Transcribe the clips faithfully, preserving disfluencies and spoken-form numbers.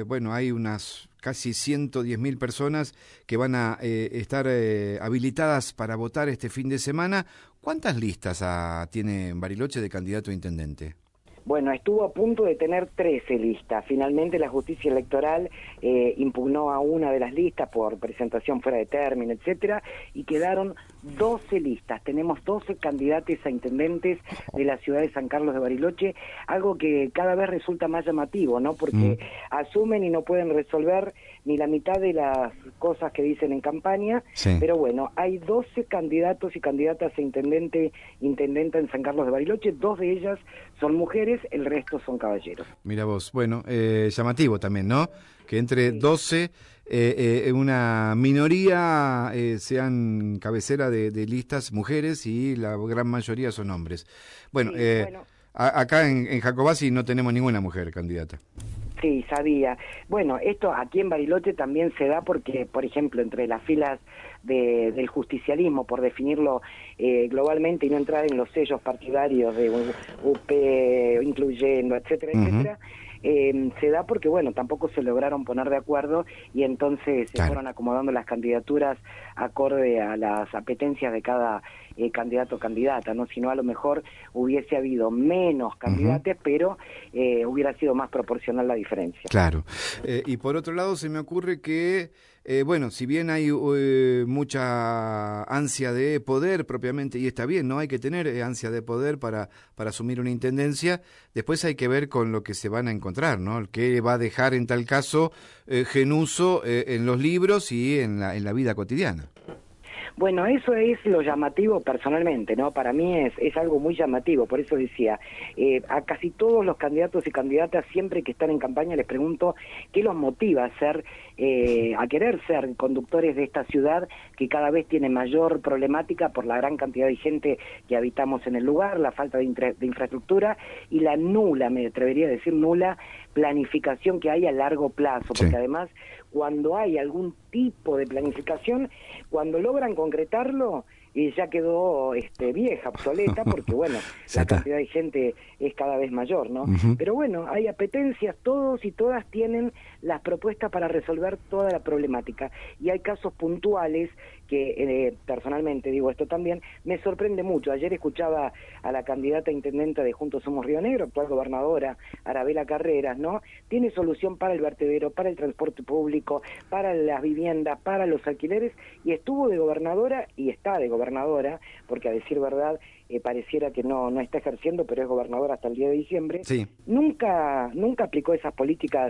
bueno, hay unas casi ciento diez mil personas que van a eh, estar eh, habilitadas para votar este fin de semana. ¿Cuántas listas ah, tiene Bariloche de candidato a intendente? Bueno, estuvo a punto de tener trece listas. Finalmente la justicia electoral eh, impugnó a una de las listas por presentación fuera de término, etcétera, y quedaron doce listas. Tenemos doce candidatos a intendentes de la ciudad de San Carlos de Bariloche, algo que cada vez resulta más llamativo, ¿no? Porque mm. asumen y no pueden resolver ni la mitad de las cosas que dicen en campaña, sí. Pero bueno, hay doce candidatos y candidatas a intendente, intendenta en San Carlos de Bariloche, dos de ellas son mujeres, el resto son caballeros. Mira vos, bueno, eh, llamativo también, ¿no? Que entre sí. doce, eh, eh, una minoría eh, sean cabecera de, de listas mujeres y la gran mayoría son hombres. Bueno, sí, eh, bueno. A, acá en, en Jacobasi no tenemos ninguna mujer candidata. Sí, sabía. Bueno, esto aquí en Bariloche también se da porque, por ejemplo, entre las filas de, del justicialismo, por definirlo eh, globalmente y no entrar en los sellos partidarios de U P, incluyendo, etcétera, uh-huh. etcétera, eh, se da porque, bueno, tampoco se lograron poner de acuerdo y entonces se claro. fueron acomodando las candidaturas acorde a las apetencias de cada eh, candidato o candidata, ¿no? Si no, a lo mejor hubiese habido menos candidatos, uh-huh. pero eh, hubiera sido más proporcional la diferencia. Claro. Eh, y por otro lado, se me ocurre que, eh, bueno, si bien hay eh, mucha ansia de poder propiamente, y está bien, ¿no? Hay que tener eh, ansia de poder para, para asumir una intendencia, después hay que ver con lo que se van a encontrar, ¿no? El que va a dejar en tal caso eh, Genuso eh, en los libros y en la, en la vida cotidiana. Bueno, eso es lo llamativo personalmente, ¿no? Para mí es, es algo muy llamativo, por eso decía, eh, a casi todos los candidatos y candidatas, siempre que están en campaña, les pregunto qué los motiva a ser, eh, a querer ser conductores de esta ciudad que cada vez tiene mayor problemática por la gran cantidad de gente que habitamos en el lugar, la falta de, intra, de infraestructura y la nula, me atrevería a decir nula, planificación que hay a largo plazo, porque sí. además cuando hay algún tipo de planificación, cuando logran concretarlo, y ya quedó este, vieja, obsoleta, porque bueno, la cantidad de gente es cada vez mayor, ¿no? Uh-huh. Pero bueno, hay apetencias, todos y todas tienen las propuestas para resolver toda la problemática, y hay casos puntuales que eh, personalmente, digo esto también, me sorprende mucho. Ayer escuchaba a la candidata a intendenta de Juntos Somos Río Negro, actual gobernadora, Arabela Carreras, ¿no? Tiene solución para el vertedero, para el transporte público, para las viviendas, para los alquileres, y estuvo de gobernadora y está de gobernadora gobernadora, porque a decir verdad eh, pareciera que no no está ejerciendo, pero es gobernadora hasta el diez de diciembre, sí. nunca nunca aplicó esas políticas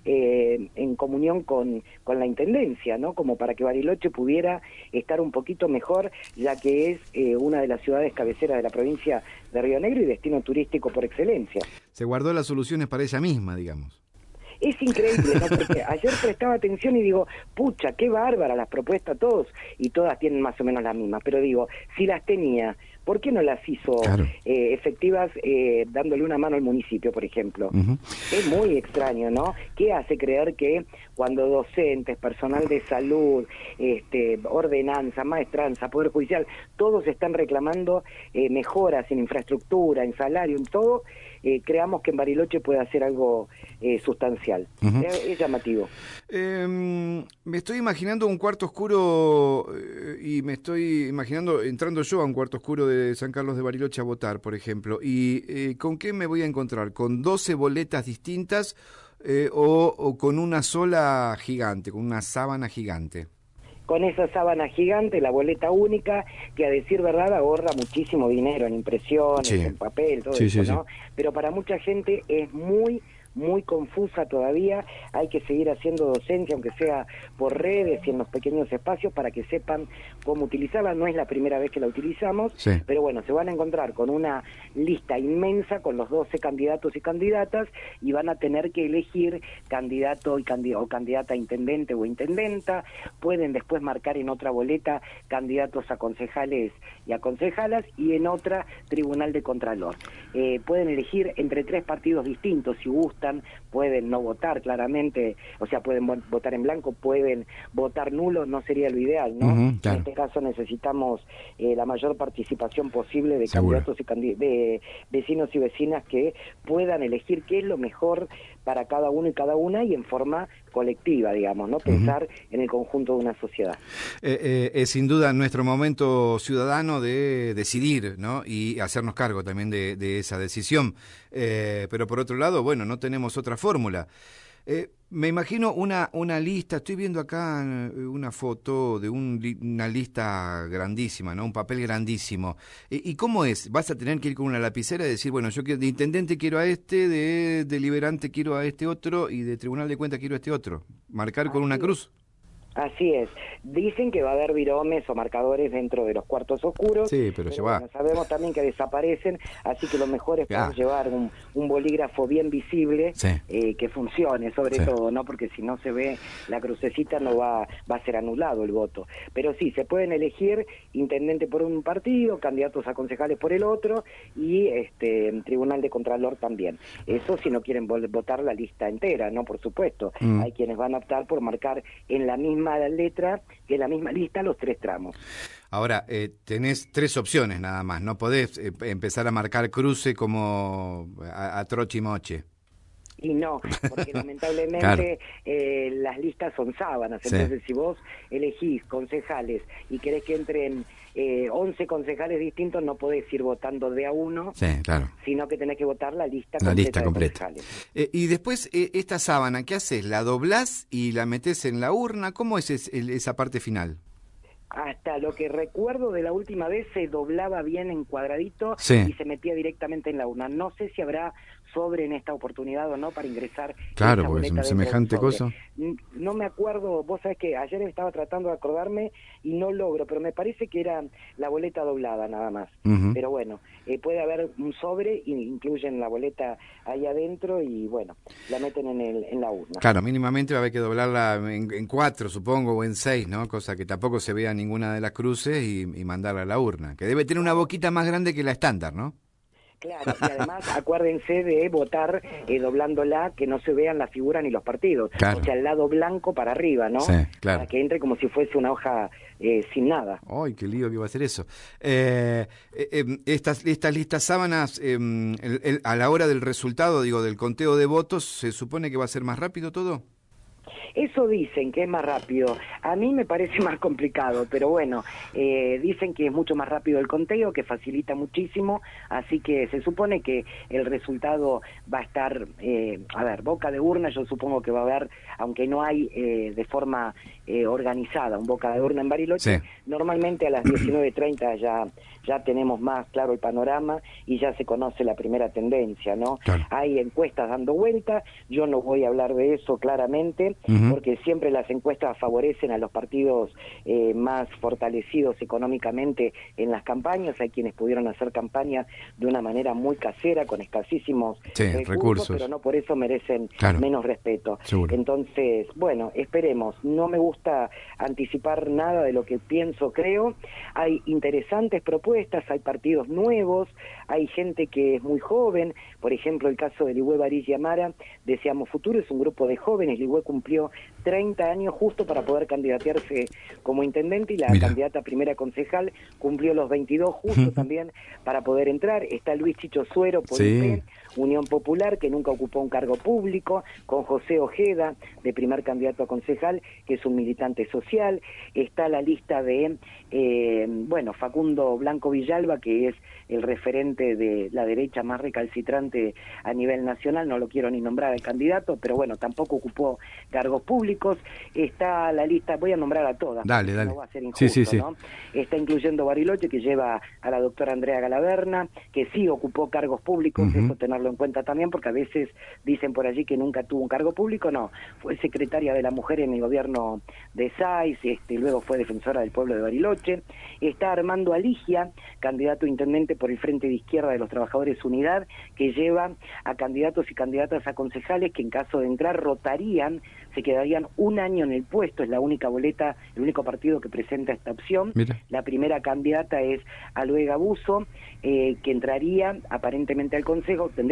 eh, en comunión con, con la intendencia, ¿no? Como para que Bariloche pudiera estar un poquito mejor, ya que es eh, una de las ciudades cabeceras de la provincia de Río Negro y destino turístico por excelencia. Se guardó las soluciones para ella misma, digamos. Es increíble, ¿no? Porque ayer prestaba atención y digo, pucha, qué bárbara las propuestas todos, y todas tienen más o menos las mismas, pero digo, si las tenía, ¿por qué no las hizo claro. eh, efectivas eh, dándole una mano al municipio, por ejemplo? Uh-huh. Es muy extraño, ¿no? ¿Qué hace creer que cuando docentes, personal de salud, este, ordenanza, maestranza, Poder Judicial, todos están reclamando eh, mejoras en infraestructura, en salario, en todo, eh, creamos que en Bariloche puede hacer algo eh, sustancial? Uh-huh. es, es llamativo. Eh, me estoy imaginando un cuarto oscuro eh, y me estoy imaginando entrando yo a un cuarto oscuro de San Carlos de Bariloche a votar, por ejemplo, y eh, ¿con qué me voy a encontrar? ¿Con doce boletas distintas eh, o, o con una sola gigante, con una sábana gigante? Con esa sábana gigante, la boleta única, que a decir verdad ahorra muchísimo dinero en impresiones, sí. en papel, todo sí, eso, sí, ¿no? Sí. Pero para mucha gente es muy muy confusa todavía, hay que seguir haciendo docencia, aunque sea por redes y en los pequeños espacios, para que sepan cómo utilizarla. No es la primera vez que la utilizamos, sí. pero bueno, se van a encontrar con una lista inmensa, con los doce candidatos y candidatas, y van a tener que elegir candidato y candid- o candidata a intendente o intendenta. Pueden después marcar en otra boleta candidatos a concejales y a concejalas, y en otra tribunal de contralor. Eh, pueden elegir entre tres partidos distintos, si gustan, pueden no votar claramente, o sea, pueden votar en blanco, pueden votar nulo, no sería lo ideal, ¿no? Uh-huh, claro. En este caso necesitamos eh, la mayor participación posible de Seguro. candidatos y candid- de vecinos y vecinas que puedan elegir qué es lo mejor para cada uno y cada una y en forma colectiva, digamos, ¿no? Pensar uh-huh. en el conjunto de una sociedad. Eh, eh, es sin duda nuestro momento ciudadano de decidir, ¿no? Y hacernos cargo también de, de esa decisión. Eh, pero por otro lado, bueno, no tenemos otra fórmula. Eh, me imagino una una lista, estoy viendo acá una foto de un, una lista grandísima, ¿no? Un papel grandísimo. ¿Y, y cómo es? ¿Vas a tener que ir con una lapicera y decir, bueno, yo quiero, de intendente quiero a este, de deliberante quiero a este otro y de tribunal de cuentas quiero a este otro? ¿Marcar con una cruz? Así es. Dicen que va a haber viromes o marcadores dentro de los cuartos oscuros. Sí, pero, pero bueno, sabemos también que desaparecen, así que lo mejor es poder llevar un, un bolígrafo bien visible, sí. eh, que funcione, sobre sí. todo, ¿no? Porque si no se ve la crucecita no va, va a ser anulado el voto. Pero sí, se pueden elegir intendente por un partido, candidatos a concejales por el otro y este tribunal de contralor también. Eso si no quieren votar la lista entera, ¿no? Por supuesto. Mm. Hay quienes van a optar por marcar en la misma la letra, que la misma lista, los tres tramos. Ahora, eh, tenés tres opciones nada más, no podés eh, empezar a marcar cruce como a, a trochimoche. Y no, porque lamentablemente claro. eh, las listas son sábanas, entonces sí. si vos elegís concejales y querés que entren eh, once concejales distintos, no podés ir votando de a uno, sí, claro. sino que tenés que votar la lista la completa lista completa. De eh, y después, eh, esta sábana, ¿qué haces? ¿La doblás y la metés en la urna? ¿Cómo es es, el, esa parte final? Hasta lo que recuerdo de la última vez se doblaba bien en cuadradito sí. y se metía directamente en la urna. No sé si habrá sobre en esta oportunidad o no para ingresar. Claro, porque es un semejante cosa. No me acuerdo, vos sabés que ayer estaba tratando de acordarme y no logro, pero me parece que era la boleta doblada nada más. Uh-huh. Pero bueno, eh, puede haber un sobre y incluyen la boleta ahí adentro y bueno, la meten en, el, en la urna. Claro, mínimamente va a haber que doblarla en, en cuatro, supongo, o en seis, ¿no? Cosa que tampoco se vea ninguna de las cruces y, y mandarla a la urna, que debe tener una boquita más grande que la estándar, ¿no? Claro, y además acuérdense de votar eh, doblándola, que no se vean las figuras ni los partidos, claro. o sea, el lado blanco para arriba, ¿no? Sí, claro. Para que entre como si fuese una hoja eh, sin nada. ¡Ay, qué lío que va a ser eso! Eh, eh, eh, estas, estas listas sábanas, eh, el, el, a la hora del resultado, digo, del conteo de votos, ¿se supone que va a ser más rápido todo? Eso dicen que es más rápido. A mí me parece más complicado, pero bueno, eh, dicen que es mucho más rápido el conteo, que facilita muchísimo, así que se supone que el resultado va a estar, eh, a ver, boca de urna, yo supongo que va a haber, aunque no hay eh, de forma eh, organizada un boca de urna en Bariloche, sí. normalmente a las diecinueve treinta ya ya tenemos más claro el panorama y ya se conoce la primera tendencia, ¿no? Claro. Hay encuestas dando vuelta, yo no voy a hablar de eso claramente, uh-huh. porque siempre las encuestas favorecen a los partidos eh, más fortalecidos económicamente en las campañas, hay quienes pudieron hacer campaña de una manera muy casera, con escasísimos sí, recursos, recursos, pero no por eso merecen claro. menos respeto. Seguro. Entonces, bueno, esperemos, no me gusta anticipar nada de lo que pienso, creo, hay interesantes propuestas, hay partidos nuevos, hay gente que es muy joven, por ejemplo el caso de Ligüe Barilla Amara, Deseamos Futuro, es un grupo de jóvenes, Ligüe cumplió treinta años justo para poder candidatearse como intendente y la Mira. candidata primera concejal cumplió los veintidós justo también para poder entrar, está Luis Chicho Suero por sí. I P, Unión Popular, que nunca ocupó un cargo público, con José Ojeda, de primer candidato a concejal, que es un militante social, está la lista de, eh, bueno, Facundo Blanco Villalba, que es el referente de la derecha más recalcitrante a nivel nacional, no lo quiero ni nombrar al candidato, pero bueno, tampoco ocupó cargos públicos, está la lista, voy a nombrar a todas, dale, dale. No va a ser injusto, sí, sí, sí. ¿no? Está incluyendo Bariloche, que lleva a la doctora Andrea Galaverna, que sí ocupó cargos públicos, uh-huh. eso tenerlo en cuenta también, porque a veces dicen por allí que nunca tuvo un cargo público, no, fue secretaria de la mujer en el gobierno de Sáiz, este, luego fue defensora del pueblo de Bariloche, está Armando Aligia, candidato a intendente por el Frente de Izquierda de los Trabajadores Unidad, que lleva a candidatos y candidatas a concejales que en caso de entrar rotarían, se quedarían un año en el puesto, es la única boleta, el único partido que presenta esta opción. Mira. La primera candidata es Aloe Gabuso, eh, que entraría aparentemente al Consejo, tendría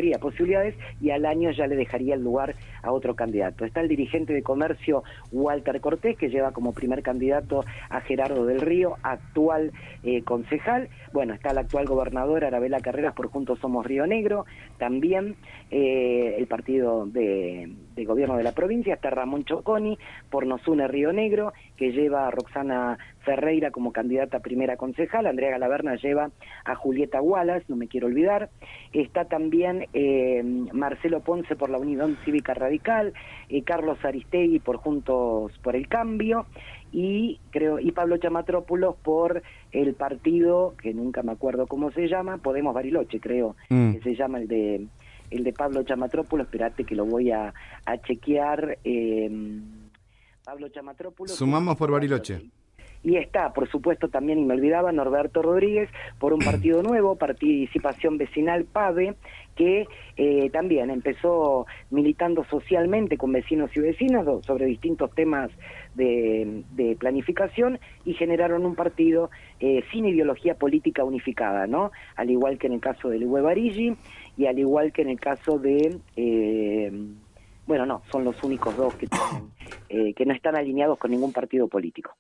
tendría posibilidades y al año ya le dejaría el lugar a otro candidato. Está el dirigente de comercio Walter Cortés, que lleva como primer candidato a Gerardo del Río, actual eh, concejal. Bueno, está la actual gobernadora Arabela Carreras por Juntos Somos Río Negro, también eh, el partido de, de gobierno de la provincia. Está Ramón Choconi por Nos Une Río Negro, que lleva a Roxana Ferreira como candidata a primera concejal. Andrea Galaverna lleva a Julieta Wallace, no me quiero olvidar. Está también eh, Marcelo Ponce por la Unión Cívica Radical, eh, Carlos Aristegui por Juntos por el Cambio, y creo y Pablo Chamatrópulos por el partido, que nunca me acuerdo cómo se llama, Podemos Bariloche, creo, mm. que se llama el de el de Pablo Chamatrópulos. Esperate que lo voy a, a chequear. Eh, Pablo Chamatrópulos. Sumamos por Bariloche. Y está, por supuesto, también, y me olvidaba, Norberto Rodríguez, por un partido nuevo, Participación Vecinal PAVE, que eh, también empezó militando socialmente con vecinos y vecinas sobre distintos temas de, de planificación, y generaron un partido eh, sin ideología política unificada, ¿no? Al igual que en el caso de Lihue Barigi, y al igual que en el caso de... Eh, bueno, no, son los únicos dos que, tienen, eh, que no están alineados con ningún partido político.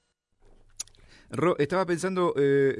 Ro, estaba pensando eh,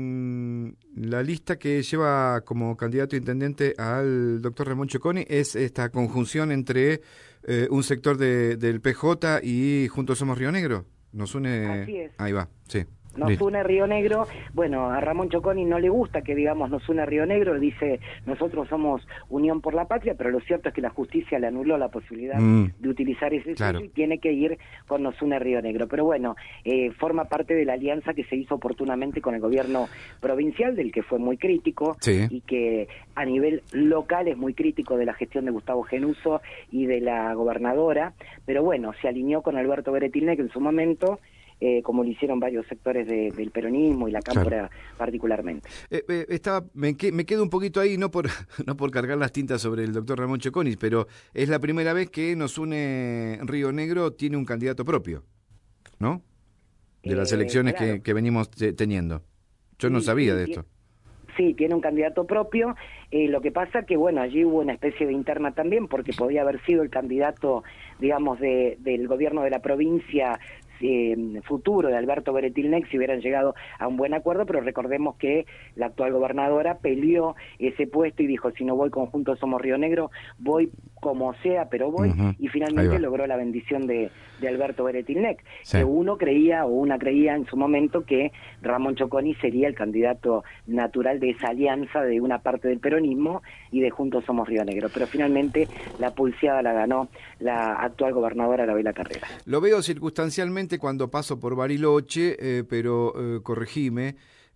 en la lista que lleva como candidato a intendente al doctor Ramón Choconi, es esta conjunción entre eh, un sector de, del P J y Juntos Somos Río Negro. Nos une... Así es. Ahí va, sí. Nos Listo. une Río Negro. Bueno, a Ramón Choconi no le gusta que digamos nos une Río Negro, dice nosotros somos Unión por la Patria, pero lo cierto es que la justicia le anuló la posibilidad mm, de utilizar ese claro. sello y tiene que ir con Nos Une Río Negro. Pero bueno, eh, forma parte de la alianza que se hizo oportunamente con el gobierno provincial, del que fue muy crítico, sí. y que a nivel local es muy crítico de la gestión de Gustavo Genuso y de la gobernadora, pero bueno, se alineó con Alberto Beretilnec en su momento, Eh, como lo hicieron varios sectores de, del peronismo y la cámpora claro. particularmente. Eh, eh, estaba, me, que, me quedo un poquito ahí, no por no por cargar las tintas sobre el doctor Ramón Choconi, pero es la primera vez que Nos Une Río Negro tiene un candidato propio, ¿no? De las eh, elecciones claro. que, que venimos te, teniendo. Yo no sí, sabía sí, de sí. esto. Sí, tiene un candidato propio. Eh, lo que pasa que, bueno, allí hubo una especie de interna también, porque podía haber sido el candidato, digamos, de, del gobierno de la provincia eh, futuro de Alberto Beretilnec si hubieran llegado a un buen acuerdo, pero recordemos que la actual gobernadora peleó ese puesto y dijo, si no voy con Juntos Somos Río Negro, voy como sea, pero voy, uh-huh. y finalmente logró la bendición de, de Alberto Beretilnec, sí. que uno creía o una creía en su momento que Ramón Choconi sería el candidato natural de esa alianza de una parte del peronismo y de Juntos Somos Río Negro, pero finalmente la pulseada la ganó la actual gobernadora Arabela Carreras. Lo veo circunstancialmente cuando paso por Bariloche, eh, pero eh, corregime,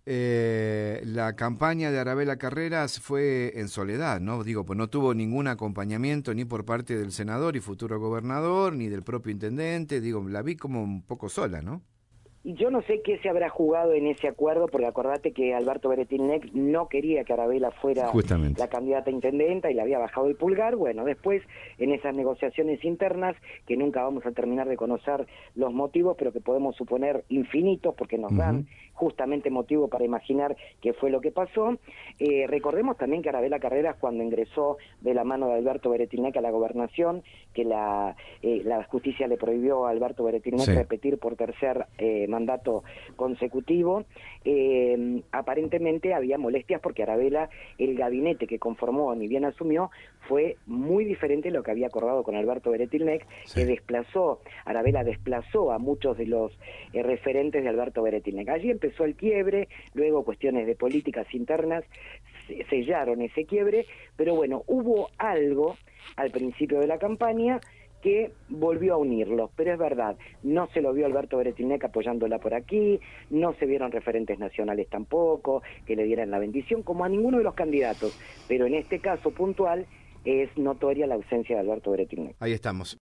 eh, la campaña de Arabela Carreras fue en soledad, ¿no? Digo, pues no tuvo ningún acompañamiento ni por parte del senador y futuro gobernador, ni del propio intendente, digo, la vi como un poco sola, ¿no? Y yo no sé qué se habrá jugado en ese acuerdo, porque acordate que Alberto Beretilnec no quería que Arabela fuera Justamente. la candidata a intendenta y le había bajado el pulgar. Bueno, después en esas negociaciones internas, que nunca vamos a terminar de conocer los motivos, pero que podemos suponer infinitos, porque nos uh-huh. dan justamente motivo para imaginar qué fue lo que pasó. Eh, recordemos también que Arabela Carreras, cuando ingresó de la mano de Alberto Beretilnec a la gobernación, que la, eh, la justicia le prohibió a Alberto Beretilnec sí. repetir por tercer eh, mandato consecutivo, eh, aparentemente había molestias porque Arabela, el gabinete que conformó ni bien asumió, fue muy diferente de lo que había acordado con Alberto Beretilnec, sí. que desplazó, Arabela desplazó a muchos de los eh, referentes de Alberto Beretilnec. Allí empezó el quiebre, luego cuestiones de políticas internas sellaron ese quiebre, pero bueno, hubo algo al principio de la campaña que volvió a unirlos, pero es verdad, no se lo vio Alberto Beretilnec apoyándola por aquí, no se vieron referentes nacionales tampoco, que le dieran la bendición, como a ninguno de los candidatos, pero en este caso puntual es notoria la ausencia de Alberto Beretilnec. Ahí estamos.